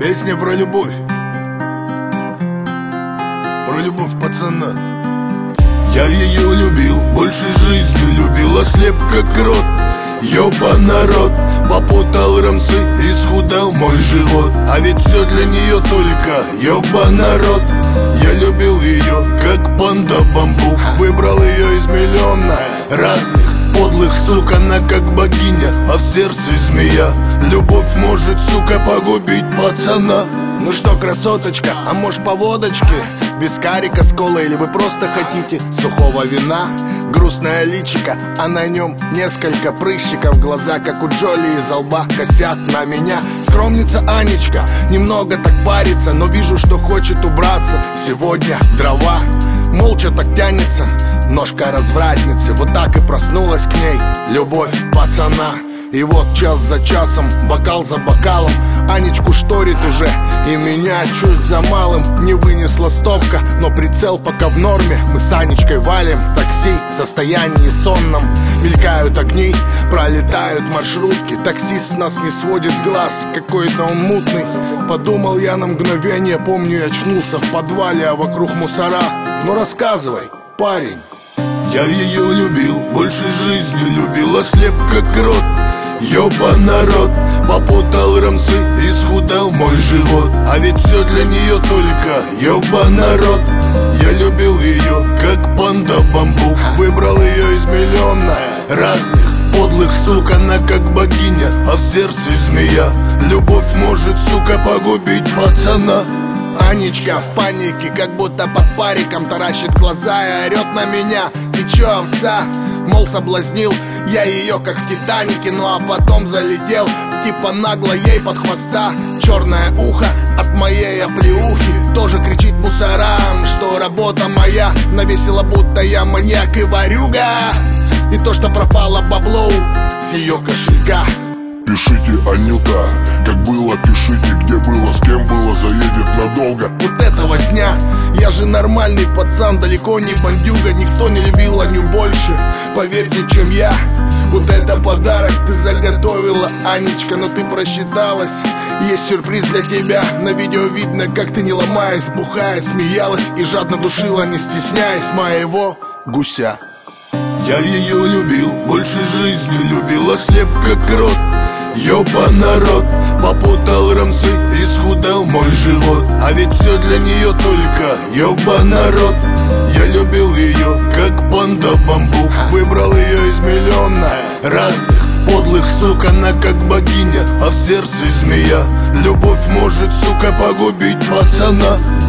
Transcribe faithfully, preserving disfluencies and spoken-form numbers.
Песня про любовь, про любовь пацана. Я ее любил, больше жизни любил, ослеп как крот. Ёба народ, попутал рамсы, исхудал мой живот. А ведь все для нее только, ёба народ. Я любил ее, как панда бамбук. Выбрал ее из миллиона разных подлых сук. Она как богиня, а в сердце змея. Любовь может, сука, погубить пацана. Ну что, красоточка, а может по водочке? Без карика с колой, или вы просто хотите сухого вина? Грустное личико, а на нем несколько прыщиков. Глаза, как у Джоли, из лба косят на меня. Скромница Анечка, немного так парится, но вижу, что хочет убраться. Сегодня дрова, молча так тянется ножка развратницы. Вот так и проснулась к ней любовь пацана. И вот час за часом, бокал за бокалом, Анечку шторит уже, и меня чуть за малым не вынесла стопка. Но прицел пока в норме, мы с Анечкой валим в такси в состоянии сонном. Мелькают огни, пролетают маршрутки, таксист с нас не сводит глаз, какой-то он мутный. Подумал я на мгновение, помню, я очнулся в подвале, а вокруг мусора. Ну рассказывай, парень. Я ее любил, больше жизни любил, ослеп как крот. Ёба народ, попутал рамсы, исхудал мой живот. А ведь все для нее только, ёба народ. Я любил ее, как панда бамбук. Выбрал ее из миллиона разных подлых сук. Она как богиня, а в сердце змея. Любовь может, сука, погубить пацана. Анечка в панике, как будто под париком, таращит глаза и орет на меня: ты чё, овца? Мол, соблазнил я ее, как в Титанике. Ну а потом залетел, типа нагло ей под хвоста. Черное ухо от моей оплеухи тоже кричит мусорам, что работа моя навесила, будто я маньяк и ворюга. И то, что пропало бабло с ее кошелька. Пишите, Анюта, как было, пишите, где было, с кем было, заедет надолго. Вот это возня, я же нормальный пацан, далеко не бандюга. Никто не любил Аню больше, поверьте, чем я. Вот это подарок ты заготовила, Анечка, но ты просчиталась. Есть сюрприз для тебя, на видео видно, как ты, не ломаясь, бухая, смеялась и жадно душила, не стесняясь, моего гуся. Я ее любил, больше жизни любил, ослеп как крот. Ёба народ, попутал рамсы, исхудал мой живот. А ведь все для нее только, ёба народ. Я любил ее, как панда бамбук. Выбрал ее из миллиона разных подлых сук. Она как богиня, а в сердце змея. Любовь может, сука, погубить пацана.